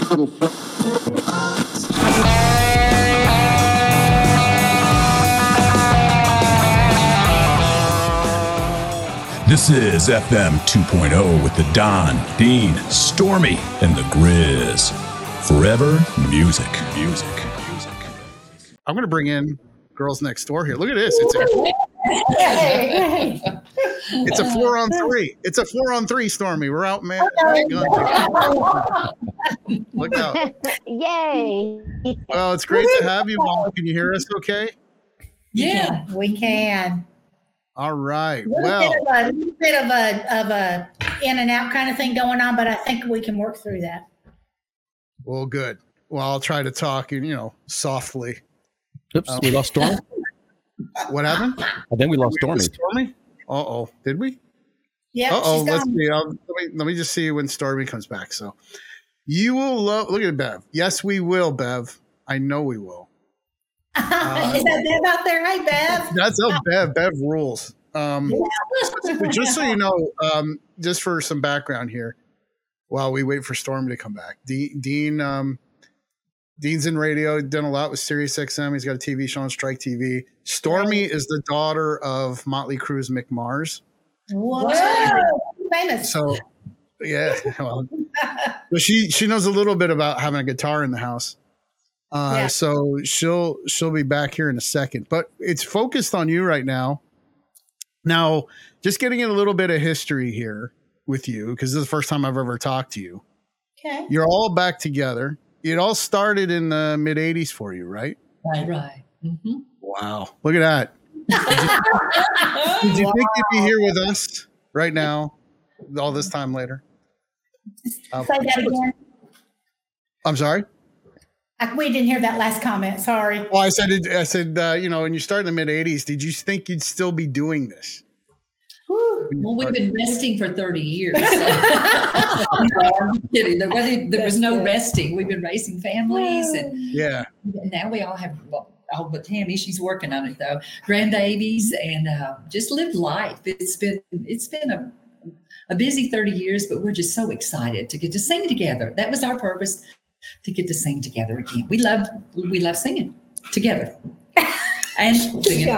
This is FM 2.0 with the Don, Dean, Stormy, and the Grizz. Forever music. I'm going to bring in Girls Next Door here. Look at this. It's a 4-on-3. It's a 4-on-3, Stormy. We're out, man. Look out. Yay. Well, it's great to have you, Mom. Can you hear us okay? Yeah, we can. All right. A Well, little bit of a in and out kind of thing going on, but I think we can work through that. well, good. Well, I'll try to talk, softly. Oops, we lost Stormy. What happened? I think we lost Stormy. Stormy? Uh-oh. Did we? Yeah. Uh-oh. Let's see. Let me just see when Stormy comes back. So you will love, look at Bev. Yes, we will, Bev. I know we will. Is that Bev out there? Hey, Bev. That's how Bev rules. Just so you know, just for some background here, while we wait for Stormy to come back, Dean's in radio, done a lot with Sirius XM. He's got a TV show on Strike TV. Stormy is the daughter of Motley Crue's Mick Mars. Whoa. Famous. So, yeah, well, but she knows a little bit about having a guitar in the house. So she'll be back here in a second, but it's focused on you right now. Now, just getting in a little bit of history here with you, because this is the first time I've ever talked to you. Okay. You're all back together. It all started in the mid 80s for you, right? Right. Mm-hmm. Wow. Look at that. Did you think you'd be here with us right now, all this time later? Say that again. I'm sorry? We didn't hear that last comment. Sorry. Well, I said, when you start in the mid 80s, did you think you'd still be doing this? Well, we've been resting for 30 years. I'm kidding. There was no resting. We've been raising families, and now we all have. Well, but Tammy, she's working on it though. Grandbabies, and just lived life. It's been a busy 30 years, but we're just so excited to get to sing together. That was our purpose, to get to sing together again. We love singing together and singing.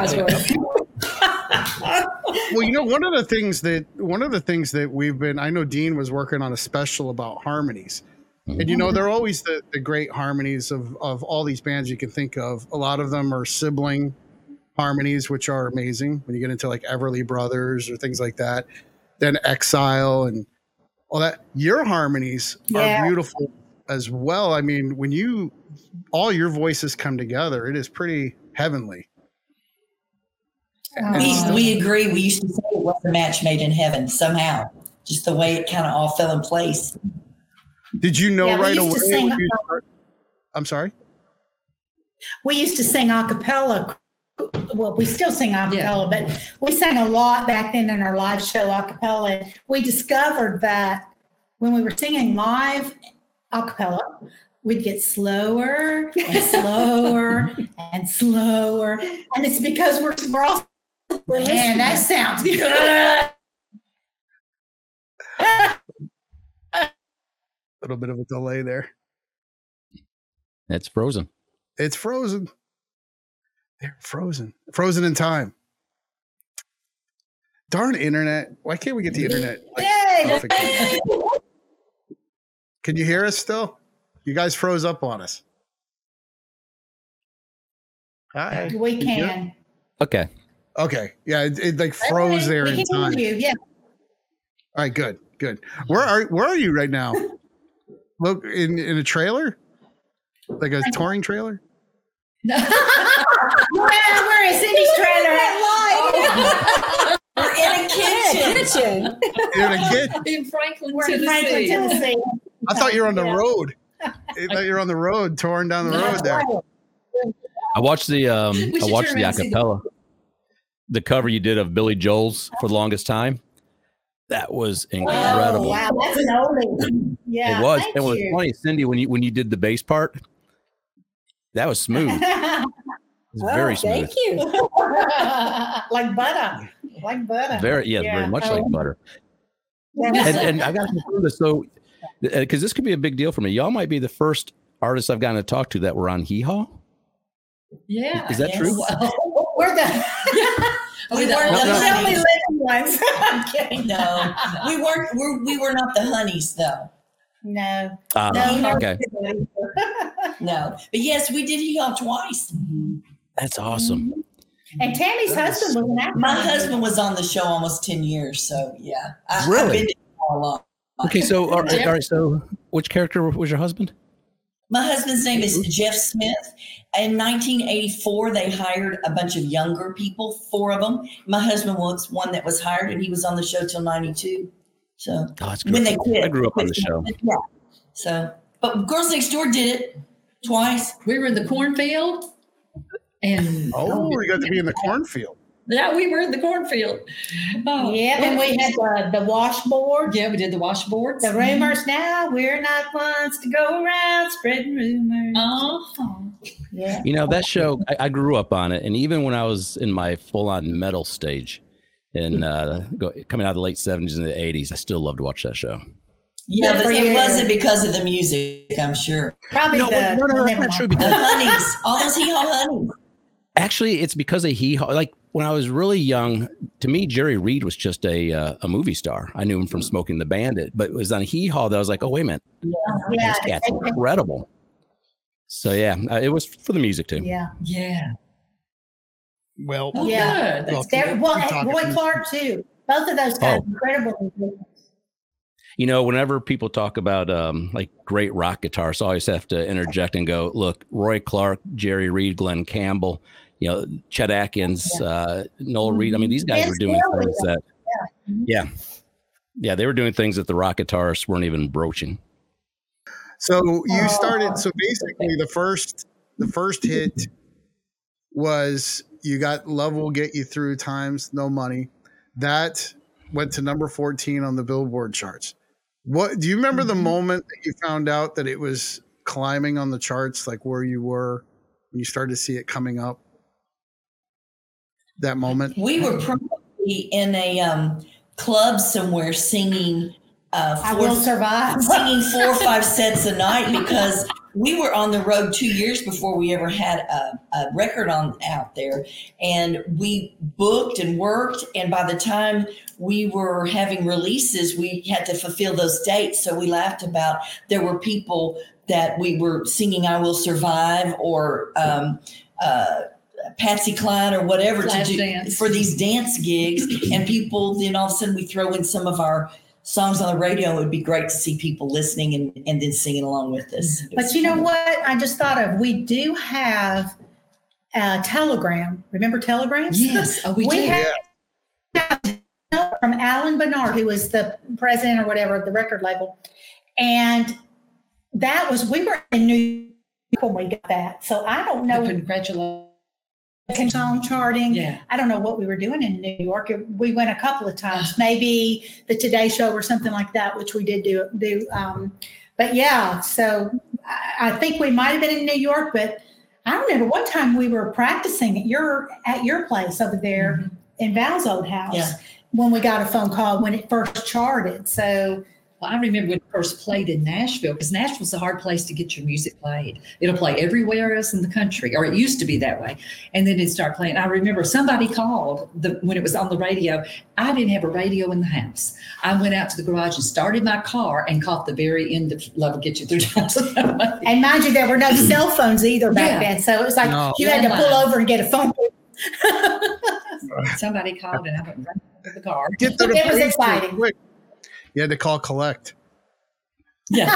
Well, one of the things that we've been, I know Dean was working on a special about harmonies, and they're always the great harmonies of all these bands you can think of. A lot of them are sibling harmonies, which are amazing when you get into like Everly Brothers or things like that. Then Exile and all that. Your harmonies are beautiful as well. I mean, when all your voices come together, it is pretty heavenly. We agree. We used to say it was a match made in heaven somehow, just the way it kind of all fell in place. Did you know right away? I'm sorry? We used to sing a cappella. Well, we still sing a cappella, but we sang a lot back then in our live show a cappella. We discovered that when we were singing live a cappella, we'd get slower and slower and slower. And it's because we're all, man, that sounds good. A little bit of a delay there. It's frozen. It's frozen. They're frozen. Frozen in time. Darn internet. Why can't we get the internet? Can you hear us still? You guys froze up on us. Hi. We can. Okay. Yeah, it like froze there in time. Yeah. All right, good. Where are you right now? Look, in a trailer? Like a touring trailer? We're in Cindy's trailer. We're in a kitchen. In Franklin, We're in Franklin, Tennessee. I thought you were on the road. I thought you were on the road, touring down the road there. I watched the acapella, the cover you did of Billy Joel's For the Longest Time. That was incredible. Oh, wow, that's an oldie. Yeah, it was. It was funny, Cindy, when you did the bass part. That was smooth. It was very smooth. Thank you. Like butter. Very much like butter. And I got to confirm this. So because this could be a big deal for me. Y'all might be the first artists I've gotten to talk to that were on Hee Haw. Yeah. Is that true? We're the we weren't the only living ones. I'm kidding. No, we weren't. We were not the Honeys, though. No. No. Okay. No, but yes, we did Hee Haw twice. That's awesome. And Tammy's husband was an actor. My husband was on the show almost 10 years, so yeah. Really? I've been to Hee Haw a lot. Okay, so all right. So, which character was your husband? My husband's name is Jeff Smith. In 1984, they hired a bunch of younger people, 4 of them. My husband was one that was hired, and he was on the show till 92. So when they quit, I grew up on the show. Yeah. So, but Girls Next Door did it twice. We were in the cornfield, and we got to be in the cornfield. Yeah, we were in the cornfield. Oh, yeah, and we had the washboard. Yeah, we did the washboards. The rumors now, we're not ones to go around spreading rumors. Yeah. You know, that show, I grew up on it. And even when I was in my full-on metal stage and coming out of the late 70s and the 80s, I still loved to watch that show. Yeah, but it wasn't because of the music, I'm sure. Probably no, that's not true. Because the Honeys, all those Hee Haw Honeys. Actually, it's because of Hee Haw. Like, when I was really young, to me, Jerry Reed was just a movie star. I knew him from Smoking the Bandit, but it was on Hee Haw that I was like, oh, wait a minute. Yeah. This cat's incredible. So, yeah, it was for the music, too. Yeah. Yeah. Well, yeah. Roy Clark, too. Both of those guys, incredible. You know, whenever people talk about like great rock guitarists, I always have to interject and go, look, Roy Clark, Jerry Reed, Glenn Campbell, you know, Chet Atkins, Noel Reed. I mean, these guys were doing things that, they were doing things that the rock guitarists weren't even broaching. So you started. So basically, the first hit was you got "Love Will Get You Through Times No Money." That went to number 14 on the Billboard charts. What do you remember the moment that you found out that it was climbing on the charts, like where you were when you started to see it coming up? That moment? We were probably in a club somewhere singing I Will Survive. Singing 4 or 5 sets a night because we were on the road 2 years before we ever had a record out there. And we booked and worked. And by the time we were having releases, we had to fulfill those dates. So we laughed about there were people that we were singing I Will Survive or Patsy Cline or whatever Flash to do dance. For these dance gigs. And people, then all of a sudden we throw in some of our songs on the radio. It would be great to see people listening and then singing along with us. But you know what? I just thought of, we do have Telegram. Remember Telegrams? Yes. Oh, we do. Have from Alan Bernard, who was the president or whatever of the record label. And that was, we were in New York when we got that. So I don't know. Congratulations. Song charting. Yeah. I don't know what we were doing in New York. We went a couple of times, maybe the Today Show or something like that, which we did do. But yeah, so I think we might have been in New York, but I remember one time we were practicing at your place over there in Val's old house when we got a phone call when it first charted. So Well, I remember when it first played in Nashville, because Nashville's a hard place to get your music played. It'll play everywhere else in the country, or it used to be that way. And then it started playing. I remember somebody called when it was on the radio. I didn't have a radio in the house. I went out to the garage and started my car and caught the very end of Love Will Get You Through Times. And mind you, there were no cell phones either back then. So it was like you had to pull over and get a phone. Somebody called and I went right to the car. Get to the It was police exciting. quick. You had to call collect. Yeah.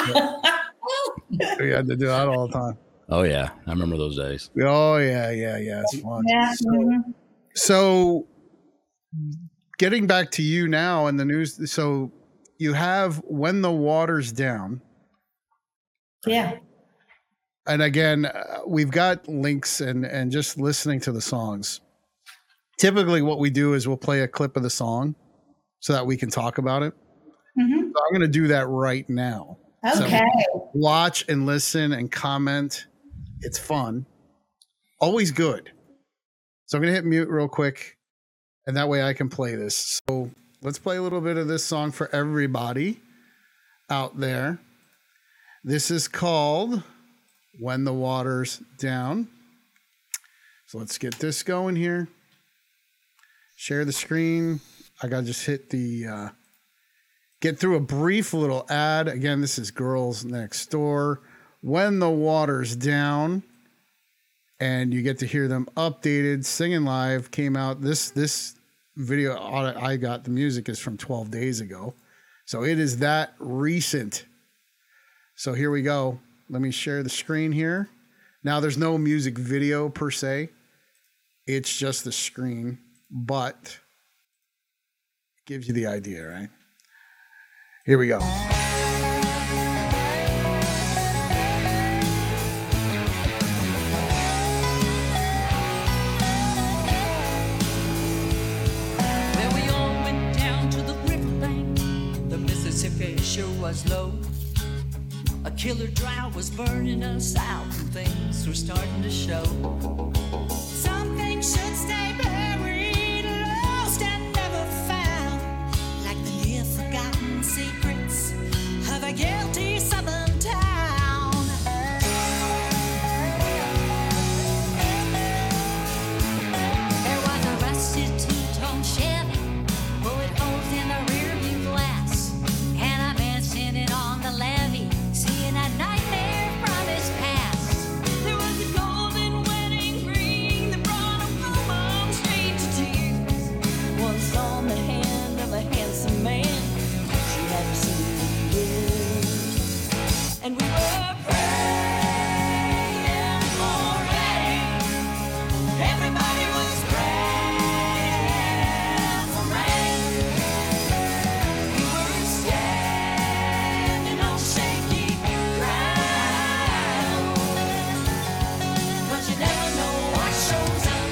We had to do that all the time. Oh, yeah. I remember those days. Oh, yeah. It's fun. Yeah. So getting back to you now in the news. So you have When the Water's Down. Yeah. And again, we've got links and just listening to the songs. Typically what we do is we'll play a clip of the song so that we can talk about it. Mm-hmm. So I'm going to do that right now. Okay. So watch and listen and comment. It's fun. Always good. So I'm going to hit mute real quick, and that way I can play this. So let's play a little bit of this song for everybody. out there. This is called When the Water's Down. So let's get this going here. Share the screen. I got to just hit the, get through a brief little ad. Again, this is Girls Next Door. When the Water's Down. And you get to hear them updated, singing live. Came out, this video I got, the music is from 12 days ago. So it is that recent. So here we go. Let me share the screen here. Now there's no music video per se. It's just the screen, but it gives you the idea, right? Here we go. Well, we all went down to the riverbank. The Mississippi sure was low. A killer drought was burning us out, and things were starting to show. Some things should stay buried, lost and never found, like the near forgotten secrets of a guilty southern town. There was a rusty two-tone Chevy, bullet holes in the rearview glass, and a man standing on the levee, seeing a nightmare from his past. There was a golden wedding ring that brought a woman straight to tears. Once on the hand of a handsome man she hadn't seen in years. And we were praying for rain. Everybody was praying for rain. We were standing on shaky ground, but you never know what shows up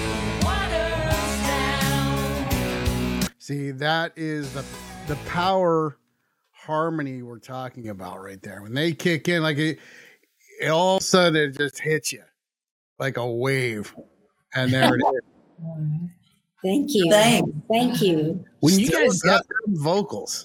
when water's down. See, that is the power harmony we're talking about right there. When they kick in, like it all of a sudden it just hits you like a wave. And there it is. Thank you. Thanks. Thank you. When you Still guys got them vocals.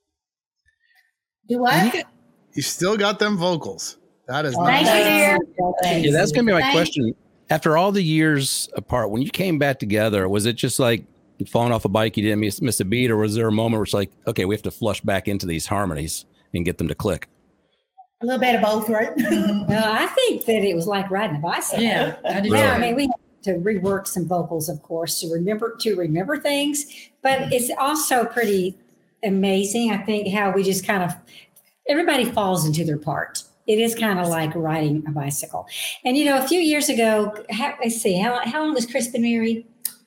Do what? You still got them vocals. That is Thank nice. you, dear. Yeah, that's going to be my Thank- question. After all the years apart, when you came back together, was it just like falling off a bike, you didn't miss a beat, or was there a moment where it's like, okay, we have to flush back into these harmonies and get them to click? A little bit of both, right? Well, I think that it was like riding a bicycle. Yeah, I did. Really? Yeah, I mean, we had to rework some vocals, of course, to remember things, but it's also pretty amazing. I think how we just kind of everybody falls into their part. It is kind of like riding a bicycle. And you know, a few years ago, let's see, how long has Chris been married?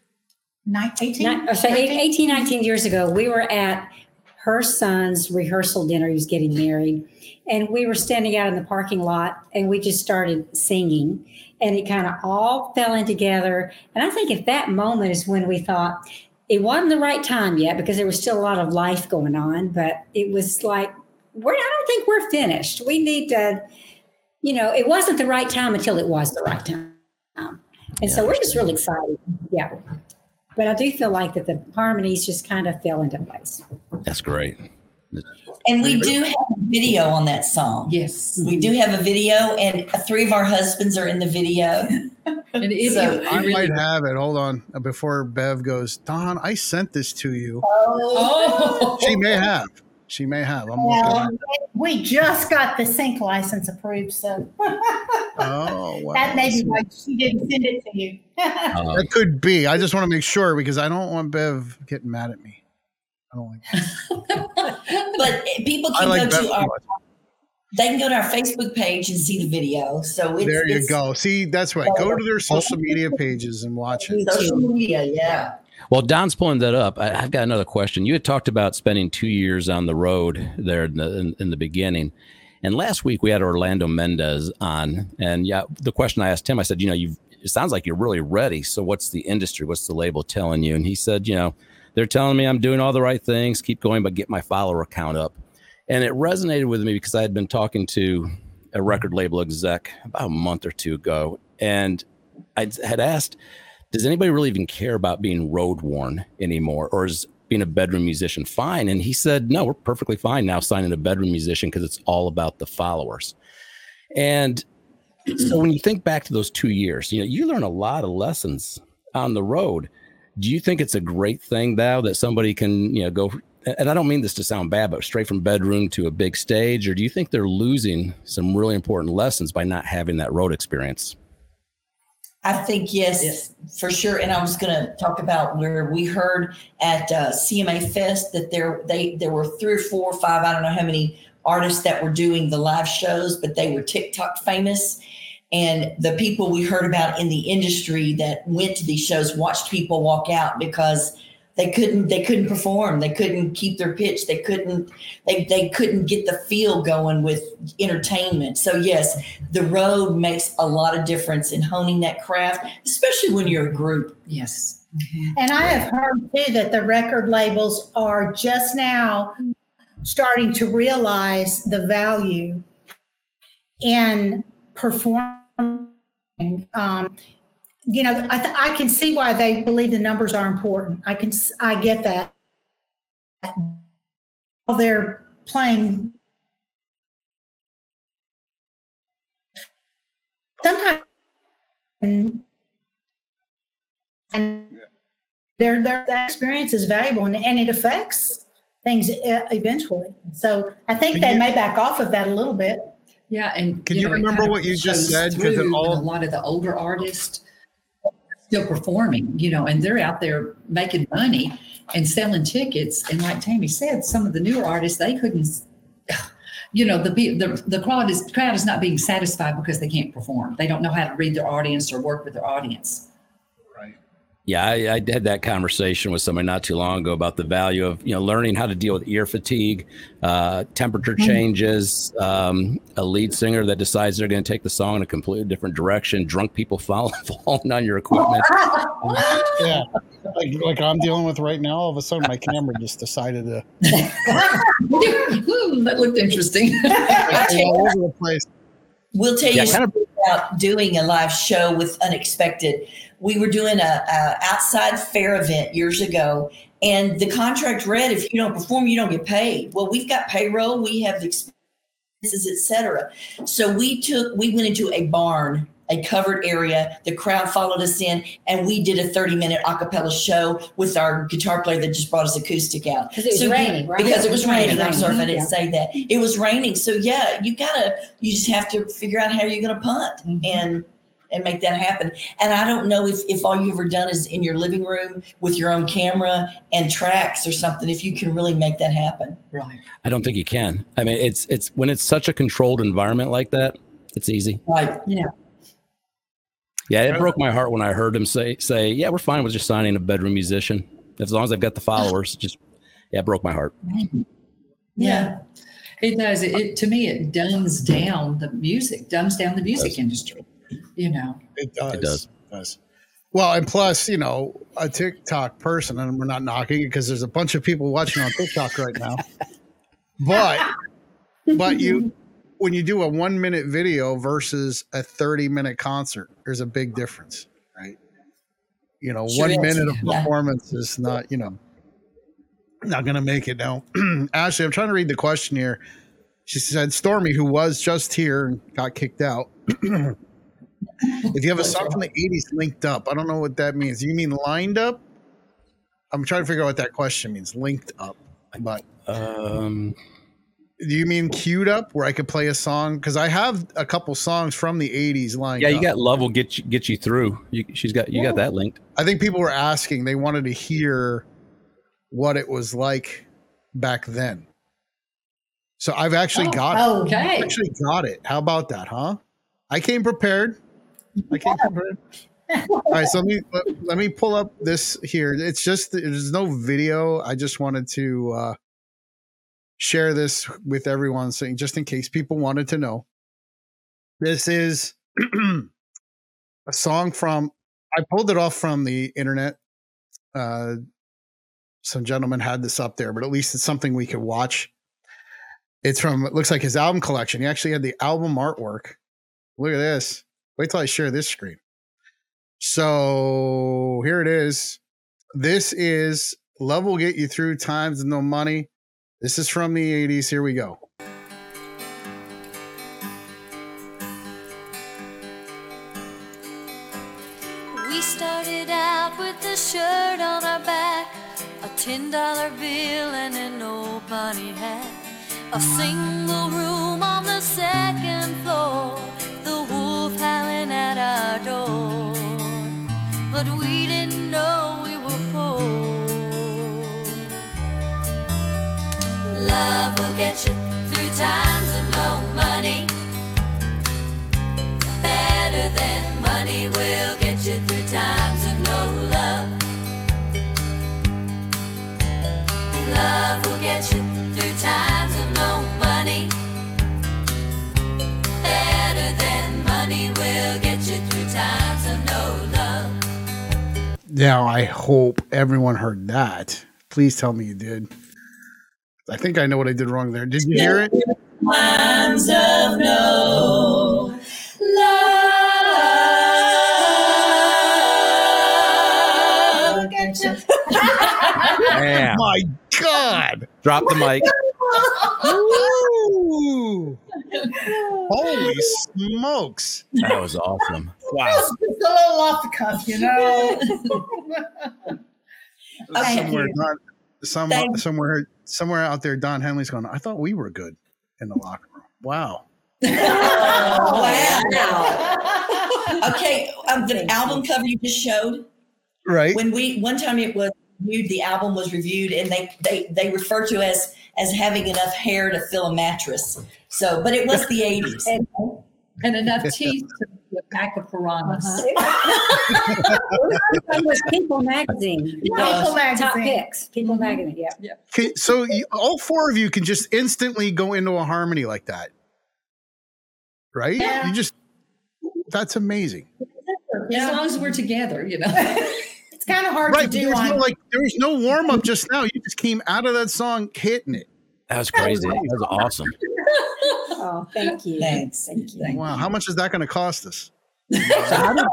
18? 18, 19 years ago, we were at her son's rehearsal dinner. He was getting married. And we were standing out in the parking lot and we just started singing. And it kind of all fell in together. And I think at that moment is when we thought it wasn't the right time yet because there was still a lot of life going on. But it was like, I don't think we're finished. We need to, it wasn't the right time until it was the right time. And so we're just really excited. Yeah. But I do feel like that the harmonies just kind of fell into place. That's great. And we do have a video on that song. Yes. We do have a video, and 3 of our husbands are in the video. And I might have it. Hold on. Before Bev goes, Don, I sent this to you. Oh. She may have. I'm looking Well, at it. we just got the sync license approved, so Oh, wow. that may be why she didn't send it to you. That could be. I just want to make sure because I don't want Bev getting mad at me. I don't like But people I can like go Bev to too our much. they can go to our Facebook page and see the video. So it's, There you it's go. See, that's right. Go to their social media pages and watch it. social media, yeah. Well, Don's pulling that up. I've got another question. You had talked about spending 2 years on the road there in the beginning. And last week we had Orlando Mendez on. And yeah, the question I asked him, I said, it sounds like you're really ready. So what's the industry, what's the label telling you? And he said, they're telling me I'm doing all the right things, keep going, but get my follower count up. And it resonated with me because I had been talking to a record label exec about a month or two ago. And I had asked, does anybody really even care about being road worn anymore? Or is being a bedroom musician fine? And he said, no, we're perfectly fine now signing a bedroom musician because it's all about the followers. And so when you think back to those 2 years, you learn a lot of lessons on the road. Do you think it's a great thing now that somebody can, go, and I don't mean this to sound bad, but straight from bedroom to a big stage? Or do you think they're losing some really important lessons by not having that road experience? I think yes, for sure. And I was going to talk about where we heard at CMA Fest that there were 3 or 4 or 5, I don't know how many artists that were doing the live shows, but they were TikTok famous. And the people we heard about in the industry that went to these shows watched people walk out because they couldn't perform. They couldn't keep their pitch. They couldn't get the feel going with entertainment. So yes, the road makes a lot of difference in honing that craft, especially when you're a group. Yes. And I have heard too that the record labels are just now starting to realize the value in performing. I can see why they believe the numbers are important. I get that. They're playing. Sometimes, and their experience is valuable, and it affects things eventually. So I think they may back off of that a little bit. Yeah, and can you remember what you just said? Because a lot of the older artists still performing, and they're out there making money and selling tickets. And like Tammy said, some of the newer artists, they couldn't, the crowd is not being satisfied because they can't perform. They don't know how to read their audience or work with their audience. Yeah, I had that conversation with somebody not too long ago about the value of, learning how to deal with ear fatigue, temperature changes, a lead singer that decides they're going to take the song in a completely different direction, drunk people falling on your equipment. Yeah, like I'm dealing with right now. All of a sudden, my camera just decided to. That looked interesting. All over the place. We'll tell you about doing a live show with Unexpected. We were doing a outside fair event years ago, and the contract read, if you don't perform, you don't get paid. Well, we've got payroll, we have expenses, etc. So we went into a barn, a covered area. The crowd followed us in, and we did a 30-minute a cappella show with our guitar player that just brought his acoustic out. Because it was raining, right? Because it was raining. I'm sorry if I didn't say that. It was raining. So yeah, you just have to figure out how you're going to punt and make that happen. And I don't know if all you've ever done is in your living room with your own camera and tracks or something, if you can really make that happen. Right. I don't think you can. I mean, it's when it's such a controlled environment like that, it's easy. Right. Yeah. Yeah, it broke my heart when I heard him say, yeah, we're fine with just signing a bedroom musician. As long as I've got the followers, it broke my heart. Yeah. It does. To me, it dumbs down the music industry. It does. Well, and plus, a TikTok person, and we're not knocking it because there's a bunch of people watching on TikTok right now. But when you do a 1-minute video versus a 30-minute concert, there's a big difference, right? 1 minute of performance is not, not going to make it. Now, Ashley, I'm trying to read the question here. She said, Stormy, who was just here and got kicked out. If you have a song from the 80s linked up, I don't know what that means. You mean lined up? I'm trying to figure out what that question means. Linked up. But do you mean queued up where I could play a song? Because I have a couple songs from the 80s lined up. Yeah, you got Love Will Get You Through. You got that linked. I think people were asking. They wanted to hear what it was like back then. So I've actually got it. Okay. I actually got it. How about that, huh? I came prepared. All right, so let me pull up this here. It's just there's no video. I just wanted to share this with everyone, saying just in case people wanted to know. This is a song from. I pulled it off from the internet. Some gentleman had this up there, but at least it's something we could watch. It's from. It looks like his album collection. He actually had the album artwork. Look at this. Wait till I share this screen. So here it is. This is Love will get you through times with no money. This is from the 80s. Here we go. We started out with a shirt on our back, a $10 bill and an old bunny hat, a single room on the second floor, the wolf howling at our door. But we didn't know we were poor. Love will get you through times of no money. Better than money will get you through times of no love. Love will get you through times of no money. Better than money will get you through times of no love. Now, I hope everyone heard that. Please tell me you did. I think I know what I did wrong there. Did you hear it? Times of no love. Man, My God. drop the mic. Ooh. Holy smokes. That was awesome. Wow. Just a little off the cuff, you know. Somewhere out there, Don Henley's going, I thought we were good in the locker room. Wow. Wow. Okay, the album cover you just showed. Right. When one time it was reviewed, the album was reviewed, and they refer to as having enough hair to fill a mattress. So, but it was the 80s. And enough teeth to be a pack of piranhas. It was People Magazine. People Top Magazine. picks. People Magazine. Yeah. So all four of you can just instantly go into a harmony like that. Right? Yeah. That's amazing. As long as we're together, you know. It's kind of hard to do on. There was no warm up just now. You just came out of that song hitting it. That was crazy. That was awesome. Oh, thank you. Thanks. Thank you. Wow. How much is that going to cost us? Nada.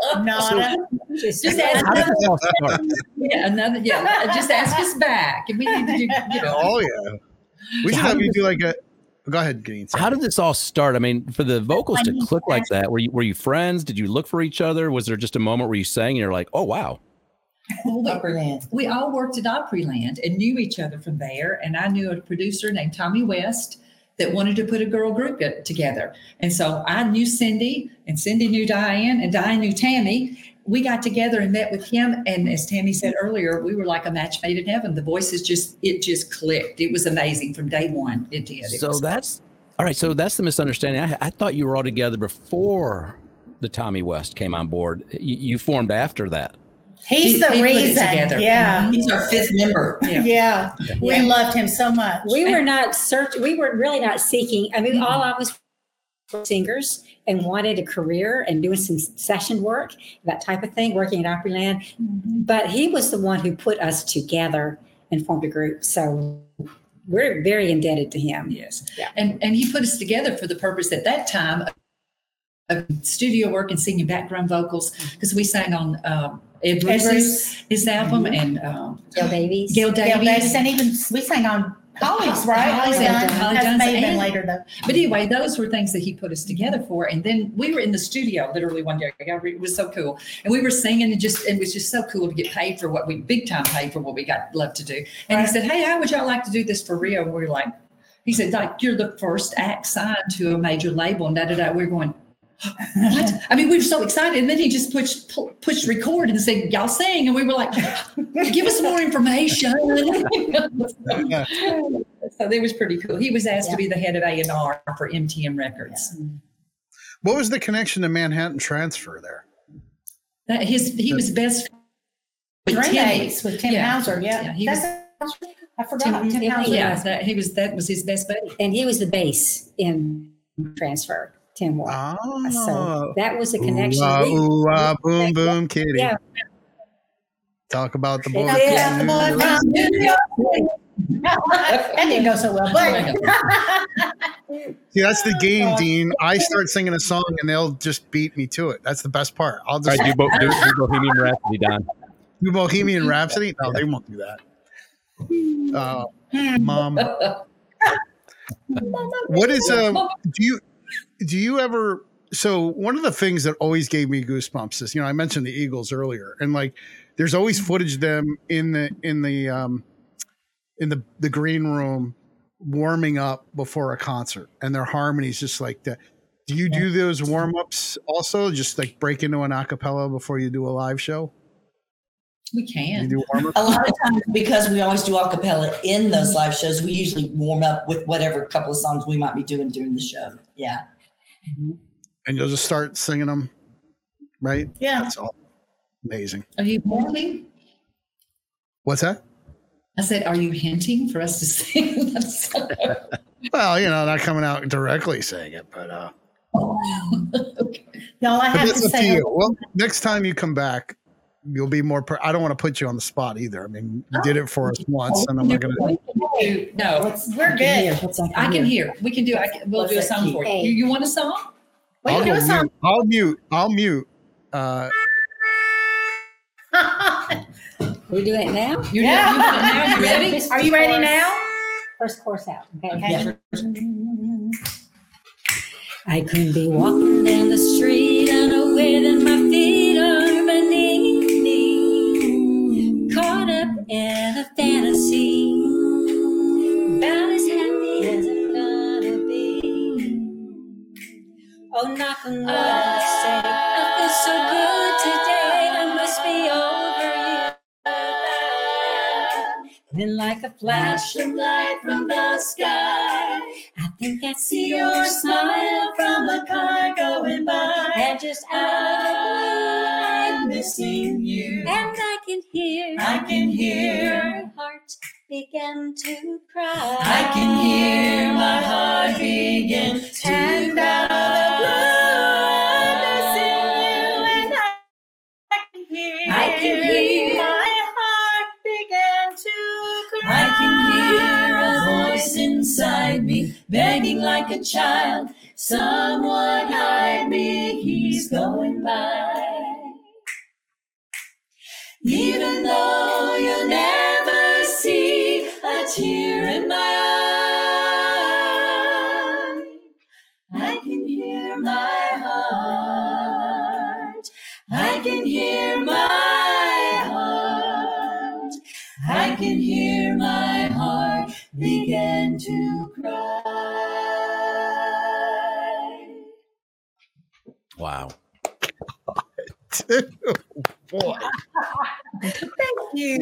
Just ask How did this all start? just ask us back. And we need to do, you know. Oh, yeah. We should have you do like a. Go ahead, Green. How did this all start? I mean, for the vocals to click like that, were you friends? Did you look for each other? Was there just a moment where you sang and you're like, oh, wow. Opryland. We all worked at Opryland and knew each other from there. And I knew a producer named Tommy West that wanted to put a girl group together. And so I knew Cindy, and Cindy knew Diane, and Diane knew Tammy. We got together and met with him. And as Tammy said earlier, we were like a match made in heaven. The voices just clicked. It was amazing from day one. It did. So that's all right. So that's the misunderstanding. I thought you were all together before the Tommy West came on board. You formed after that. He's the reason. Yeah. He's our fifth member. Yeah. We loved him so much. We were not we were really not seeking. I mean, all I was singers and wanted a career and doing some session work, that type of thing, working at Opryland. But he was the one who put us together and formed a group. So we're very indebted to him. Yes. Yeah. And he put us together for the purpose at that time of studio work and singing background vocals, because we sang on Ed Bruce's his album and Gail Davies. And even we sang on Holly's, right? Holly That Dunn's may have been and- later though. But anyway, those were things that he put us together for. And then we were in the studio literally one day. It was so cool. And we were singing and it was just so cool to get paid for what we big time paid for what we love to do. And he said, hey, how would y'all like to do this for Rio? And we were like, he said, like, you're the first act signed to a major label and da-da-da. We're going, what? I mean, we were so excited. And then he just pushed record and said, y'all sing. And we were like, give us more information. So that was pretty cool. He was asked to be the head of A&R for MTM Records. What was the connection to Manhattan Transfer there? He was best Grenades with Tim Hauser. Yeah. I forgot Tim Hauser. That was his best buddy. And he was the bass in Transfer. Tim Moore. So that was a connection. Boom, boom, kitty. Yeah. Talk about the boy. That didn't go so well, but See, that's the game, Dean. I start singing a song and they'll just beat me to it. That's the best part. I'll just do Bohemian Rhapsody, Don. do Bohemian Rhapsody. No, they won't do that. Mom. What is do you ever, so one of the things that always gave me goosebumps is, I mentioned the Eagles earlier, and like there's always footage of them in the green room warming up before a concert, and their harmonies just like that. Do you do those warm-ups also, just like break into an a cappella before you do a live show? We can. You do warm-ups? A lot of times, because we always do a cappella in those live shows, we usually warm up with whatever couple of songs we might be doing during the show. Yeah. And you'll just start singing them, right? Yeah. That's all amazing. Are you hinting? What's that? I said, are you hinting for us to sing that song? Well, not coming out directly saying it, but Okay. Y'all, I have that's to up to say, you. Well, next time you come back, you'll be more. I don't want to put you on the spot either. I mean, you did it for us once, and I'm not going to. No, we're good. I can hear. We can do. We'll do a song for you. You want a song? We can do a song. I'll mute. We do it now? You now? You ready? Are you ready now? First course out. Okay. Yeah. I could be walking down the street unaware that my feet are beneath me, caught up in a fantasy, about as happy as I'm gonna be. Oh, knock on wood, I say, I feel so good today, I must be over you. Then like a flash of light from the sky, I think I see your smile from a car going by. And just I'm missing you. And I can hear your heart begin to cry. I can hear my heart begin to And I'm missing you. And I can hear my heart begin to cry. I can hear a voice inside me begging like a child, someone hide me, he's going by. Even though you'll never see a tear in my eye, I can hear my heart. I can hear my heart. I can hear my heart begin to cry. Wow. Boy. Thank you.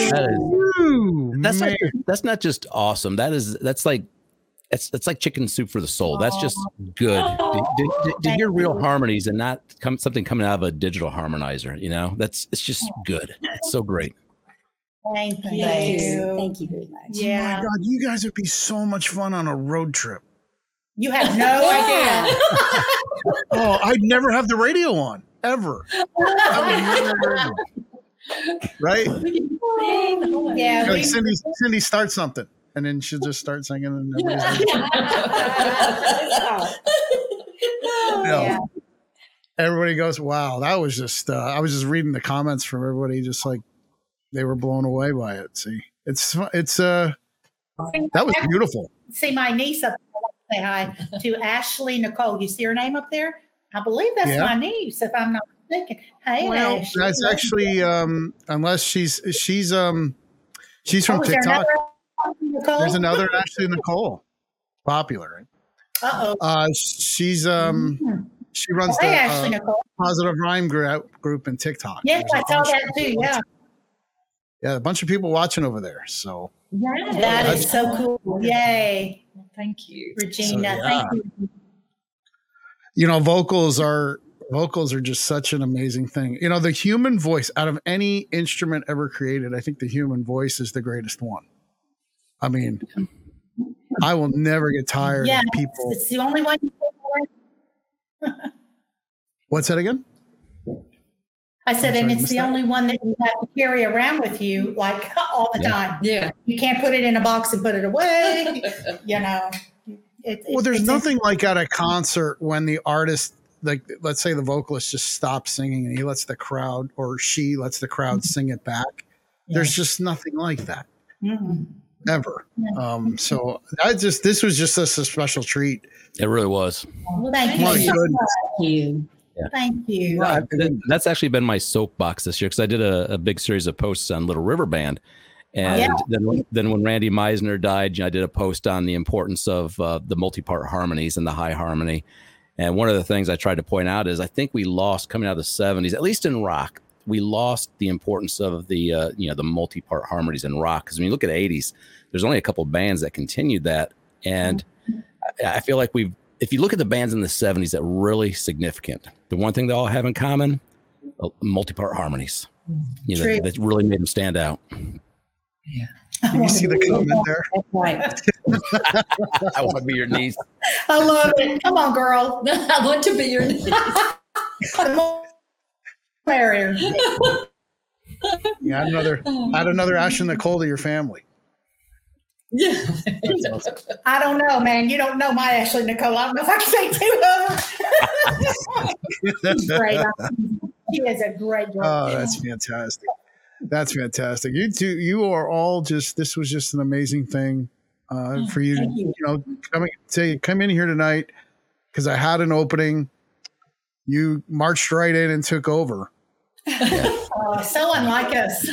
That's not just awesome. That's like chicken soup for the soul. That's just good. To hear real harmonies and not something coming out of a digital harmonizer, it's just good. It's so great. Thank you. Thank you very much. Yeah. Oh my God, you guys would be so much fun on a road trip. You have no idea. Oh, I'd never have the radio on ever. Right? Yeah. Like Cindy starts something, and then she'll just start singing, and Yeah. everybody goes, "Wow, that was just." I was just reading the comments from everybody, just like they were blown away by it. See, it's that was beautiful. See my niece up there. Say hi to Ashley Nicole. You see her name up there? I believe that's my niece, if I'm not mistaken. Hey, Well, Ashley. that's actually unless she's from TikTok. There's another Ashley Nicole, popular. Uh-oh. She's she runs Hey, the Ashley Nicole. Positive Rhyme group in TikTok. Yes, There's I a saw bunch that of too. people Yeah. watching. Yeah, a bunch of people watching over there. So That is so cool. Yay. Thank you, Regina. So, Thank you. vocals are just such an amazing thing. The human voice, out of any instrument ever created, I think the human voice is the greatest one. I mean, I will never get tired of people. It's the only one. What's that again? I said, and it's the only one that you have to carry around with you like all the time. Yeah. You can't put it in a box and put it away. Well, there's nothing like at a concert when the artist, like, let's say the vocalist just stops singing and he lets the crowd, or she lets the crowd sing it back. There's just nothing like that. ever. So this was just a special treat. It really was. Well, thank My you. goodness. Thank you. Yeah. Thank you. That's actually been my soapbox this year because I did a big series of posts on Little River Band. And then when Randy Meisner died, I did a post on the importance of the multi-part harmonies and the high harmony. And one of the things I tried to point out is I think we lost coming out of the 70s, at least in rock, we lost the importance of the the multi-part harmonies in rock. Because when you look at the 80s, there's only a couple of bands that continued that. And I feel like if you look at the bands in the 70s that were really significant, the one thing they all have in common, multi-part harmonies. That really made them stand out. Yeah. Did you see the comment there? Right. I want to be your niece. I love it. Come on, girl. I want to be your niece. Barrier. Yeah, add another Ash and Nicole to your family. Yeah. I don't know, man. You don't know my Ashley Nicole. I don't know if I can say two of them. She's great. She is a great girl. Oh, that's fantastic. That's fantastic. You two, you are all this was just an amazing thing for you. Come in here tonight because I had an opening. You marched right in and took over. So unlike us.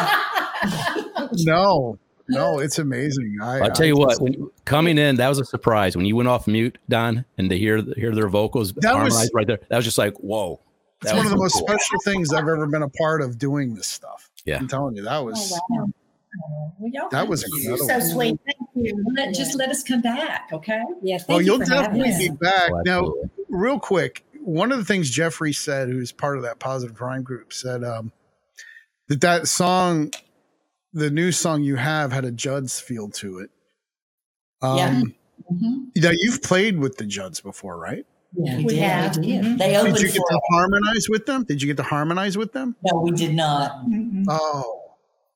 No, it's amazing. I'll tell you what, coming in, that was a surprise. When you went off mute, Don, and to hear their vocals harmonized right there, that was just like, whoa. It's one of the most special things I've ever been a part of doing this stuff. Yeah. I'm telling you, that was incredible. So sweet. Thank you. Just let us come back, okay? Yeah. You'll definitely be back. Oh, now, absolutely. real quick, one of the things Jeffrey said, who's part of that Positive Crime group, said that song, the new song you have, had a Judds feel to it. Now, you've played with the Judds before, right? Yeah, We have. They opened Did you get for to harmonize with them? No, we did not. Oh,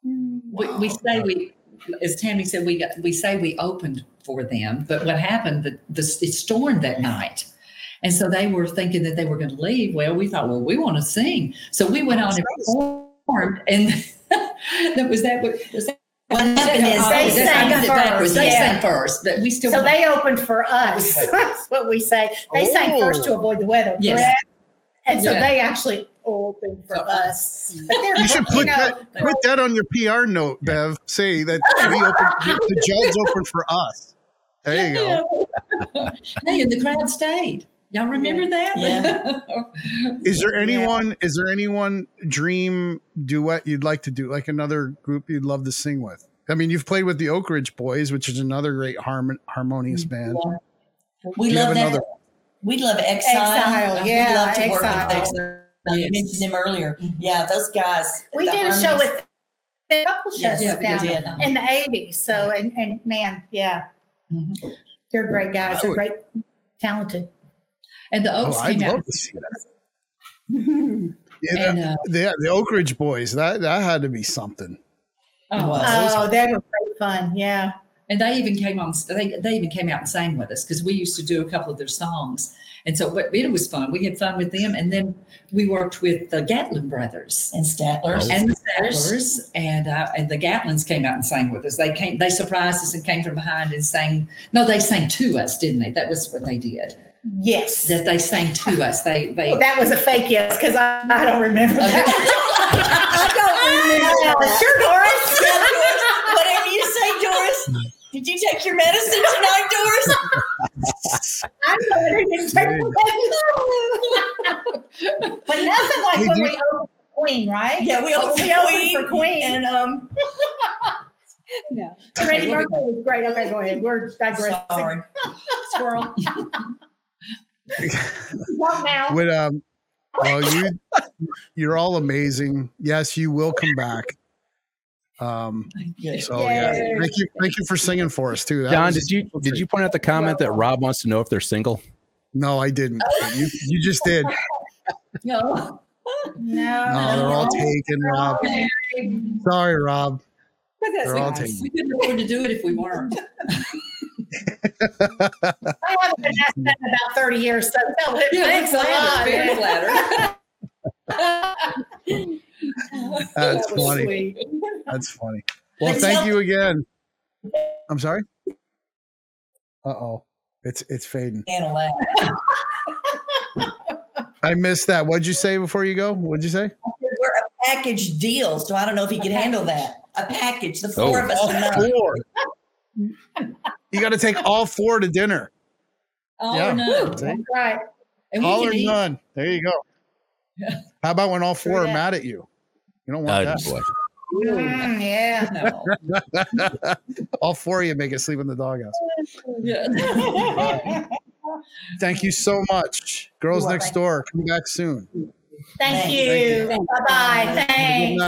We say as Tammy said, we say we opened for them, but what happened, it stormed that night. And so they were thinking that they were going to leave. Well, we thought, we want to sing. So we went on and performed. And was that what What happened is they sang first. They sang first, but we still. So they opened for us. That's what we say. They sang first to avoid the weather, correct? And so they actually opened for us. But you should put that on your PR note, Bev. Say that the Judds opened for us. There you go. Hey, and the crowd stayed. Y'all remember that? Yeah. Is there anyone dream duet you'd like to do, like another group you'd love to sing with? I mean, you've played with the Oak Ridge Boys, which is another great harmonious band. We love that. We love Exile. Yeah, we love to work Exile. with Exile. You mentioned them earlier. Yeah, those guys. We did a show with a couple shows Yes, we down did. in the 80s. So, and man, yeah. They're great guys. They're great, talented. And the Oaks I'd came out. love to see that. The Oak Ridge Boys, that had to be something. Oh, they were great fun. Yeah. And they even came on. They even came out and sang with us because we used to do a couple of their songs, and so it was fun. We had fun with them, and then we worked with the Gatlin brothers And Stattlers. and the Stattlers, and the Gatlins came out and sang with us. They surprised us and came from behind and sang. No, they sang to us, didn't they? That was what they did. Yes. That they sang to us. They That was a fake yes because I don't remember that. I don't remember that. Sure, Doris. Whatever you say, Doris. Did you take your medicine tonight, Doris? I know they didn't take the But nothing like when we opened for Queen, right? Yeah, we opened for Queen. And No. Freddie Mercury was great. Okay, go ahead. We're digressing. sorry. Squirrel. What now? You're all amazing. Yes, you will come back. Thank you for singing for us too. John, did you point out the comment that Rob wants to know if they're single? No, I didn't. You just did. No, they're all taken, Rob. Sorry, Rob. They're all taken. we couldn't afford to do it if we weren't. I haven't been asked that in about 30 years, so thanks a lot. Very flattered. That's funny. Sweet. That's funny. Well, thank you again. I'm sorry. Uh-oh. It's fading. I missed that. What'd you say before you go? What'd you say? We're a package deal, so I don't know if he can handle that. A package, the four of us. All four. You got to take all four to dinner. All or none. That's right. And all or none. There you go. How about when all four are mad at you? You don't want that. Boy. Yeah. No. All four of you make it sleep in the doghouse. Yeah. Thank you so much. Girls Next Door. Come back soon. Thank you. Bye-bye. Thanks.